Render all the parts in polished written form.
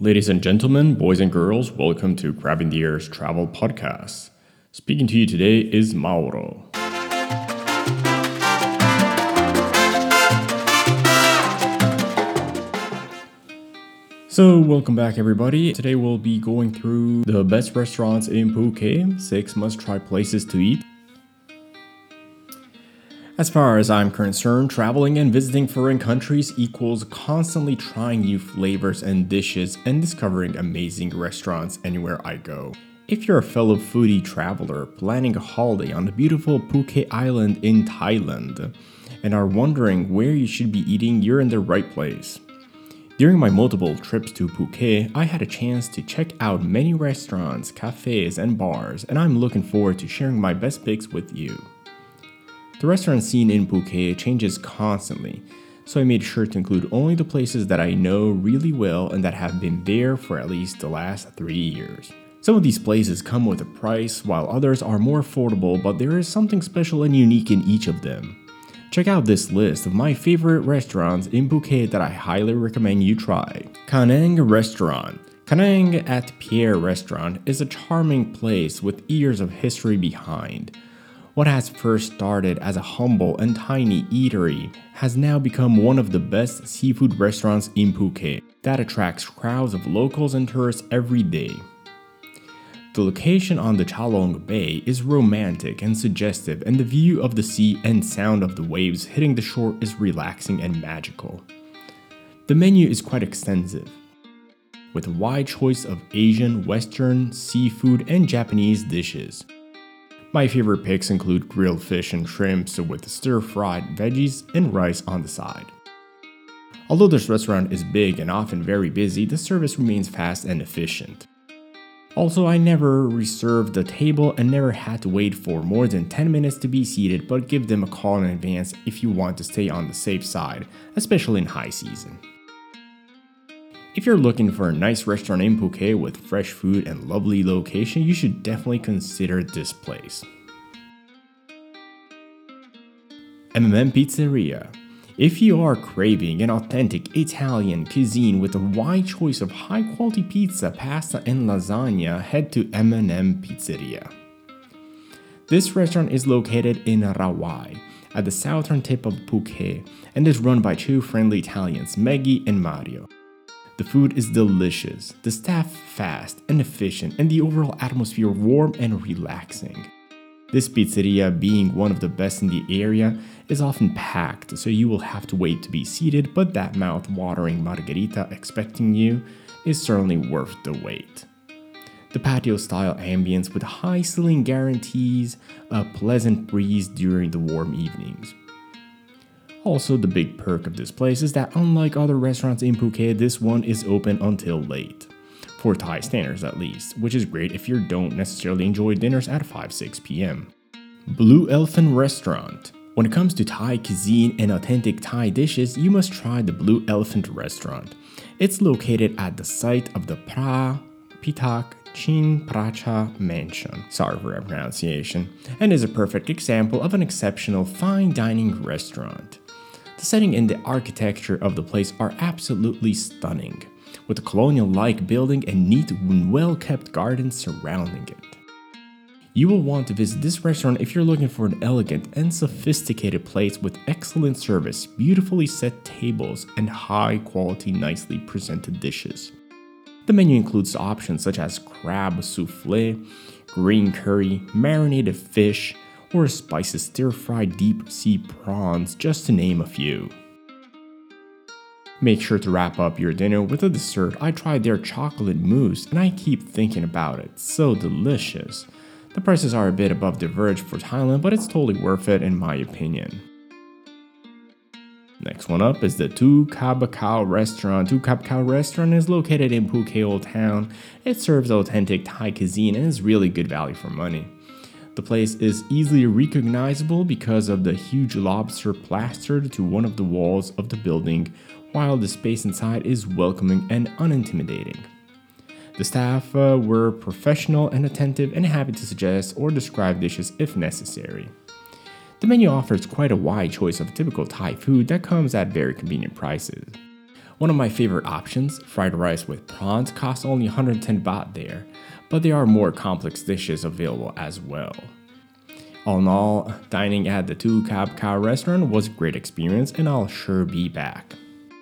Ladies and gentlemen, boys and girls, welcome to Grabbing the Air's Travel Podcast. Speaking to you today is Mauro. So, welcome back everybody. Today we'll be going through the best restaurants in Phuket, 6 must-try places to eat. As far as I'm concerned, traveling and visiting foreign countries equals constantly trying new flavors and dishes and discovering amazing restaurants anywhere I go. If you're a fellow foodie traveler planning a holiday on the beautiful Phuket Island in Thailand and are wondering where you should be eating, you're in the right place. During my multiple trips to Phuket, I had a chance to check out many restaurants, cafes, and bars, and I'm looking forward to sharing my best picks with you. The restaurant scene in Phuket changes constantly, so I made sure to include only the places that I know really well and that have been there for at least the last 3 years. Some of these places come with a price, while others are more affordable, but there is something special and unique in each of them. Check out this list of my favorite restaurants in Phuket that I highly recommend you try. Kanang Restaurant. Kanang at Pierre Restaurant is a charming place with years of history behind. What has first started as a humble and tiny eatery has now become one of the best seafood restaurants in Phuket that attracts crowds of locals and tourists every day. The location on the Chalong Bay is romantic and suggestive, and the view of the sea and sound of the waves hitting the shore is relaxing and magical. The menu is quite extensive, with a wide choice of Asian, Western, seafood, and Japanese dishes. My favorite picks include grilled fish and shrimps with stir-fried veggies and rice on the side. Although this restaurant is big and often very busy, the service remains fast and efficient. Also, I never reserved a table and never had to wait for more than 10 minutes to be seated, but give them a call in advance if you want to stay on the safe side, especially in high season. If you're looking for a nice restaurant in Phuket with fresh food and lovely location, you should definitely consider this place. MMM Pizzeria. If you are craving an authentic Italian cuisine with a wide choice of high-quality pizza, pasta, and lasagna, head to MMM Pizzeria. This restaurant is located in Rawai, at the southern tip of Phuket, and is run by two friendly Italians, Maggie and Mario. The food is delicious, the staff fast and efficient, and the overall atmosphere warm and relaxing. This pizzeria, being one of the best in the area, is often packed, so you will have to wait to be seated, but that mouth-watering margarita expecting you is certainly worth the wait. The patio-style ambience with high ceiling guarantees a pleasant breeze during the warm evenings. Also, the big perk of this place is that unlike other restaurants in Phuket, this one is open until late. For Thai standards at least, which is great if you don't necessarily enjoy dinners at 5-6 p.m. Blue Elephant Restaurant. When it comes to Thai cuisine and authentic Thai dishes, you must try the Blue Elephant Restaurant. It's located at the site of the Phra Pitak Chin Pracha Mansion, sorry for that pronunciation, and is a perfect example of an exceptional fine dining restaurant. The setting and the architecture of the place are absolutely stunning, with a colonial-like building and neat and well-kept gardens surrounding it. You will want to visit this restaurant if you're looking for an elegant and sophisticated place with excellent service, beautifully set tables, and high-quality, nicely presented dishes. The menu includes options such as crab souffle, green curry, marinated fish, or spicy stir-fried deep-sea prawns, just to name a few. Make sure to wrap up your dinner with a dessert. I tried their chocolate mousse and I keep thinking about it. So delicious. The prices are a bit above the verge for Thailand, but it's totally worth it in my opinion. Next one up is the Tu Kap Khao Restaurant. Tu Kap Khao Restaurant is located in Phuket Old Town. It serves authentic Thai cuisine and is really good value for money. The place is easily recognizable because of the huge lobster plastered to one of the walls of the building, while the space inside is welcoming and unintimidating. The staff were professional and attentive and happy to suggest or describe dishes if necessary. The menu offers quite a wide choice of typical Thai food that comes at very convenient prices. One of my favorite options, fried rice with prawns, costs only 110 baht there, but there are more complex dishes available as well. All in all, dining at the Tu Kap Ka restaurant was a great experience and I'll sure be back.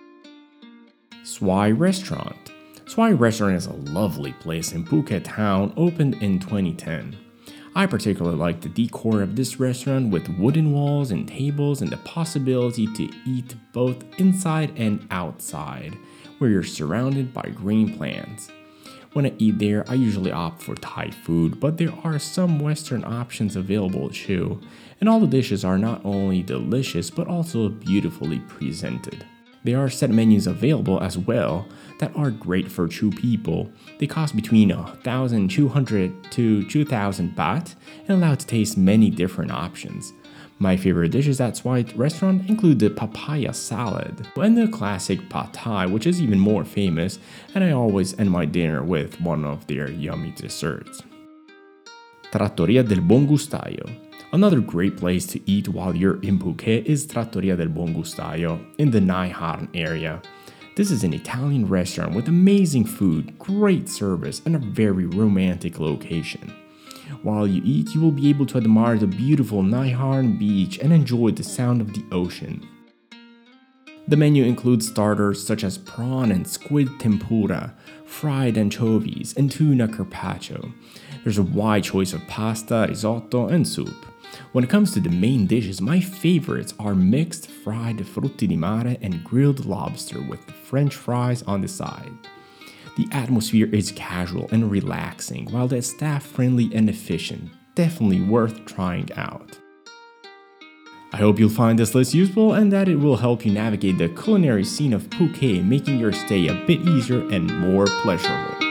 Swai Restaurant. Swai Restaurant is a lovely place in Phuket town, opened in 2010. I particularly like the decor of this restaurant with wooden walls and tables and the possibility to eat both inside and outside, where you're surrounded by green plants. When I eat there, I usually opt for Thai food, but there are some Western options available too, and all the dishes are not only delicious but also beautifully presented. There are set menus available as well that are great for two people. They cost between 1,200 to 2,000 baht and allow to taste many different options. My favorite dishes at Swai Restaurant include the papaya salad and the classic pad thai, which is even more famous, and I always end my dinner with one of their yummy desserts. Trattoria del Buon Gustaio. Another great place to eat while you're in Phuket is Trattoria del Buon Gustaio in the Nai Harn area. This is an Italian restaurant with amazing food, great service, and a very romantic location. While you eat, you will be able to admire the beautiful Nai Harn beach and enjoy the sound of the ocean. The menu includes starters such as prawn and squid tempura, fried anchovies, and tuna carpaccio. There's a wide choice of pasta, risotto, and soup. When it comes to the main dishes, my favorites are mixed fried frutti di mare and grilled lobster with French fries on the side. The atmosphere is casual and relaxing, while the staff friendly and efficient. Definitely worth trying out. I hope you'll find this list useful and that it will help you navigate the culinary scene of Phuket, making your stay a bit easier and more pleasurable.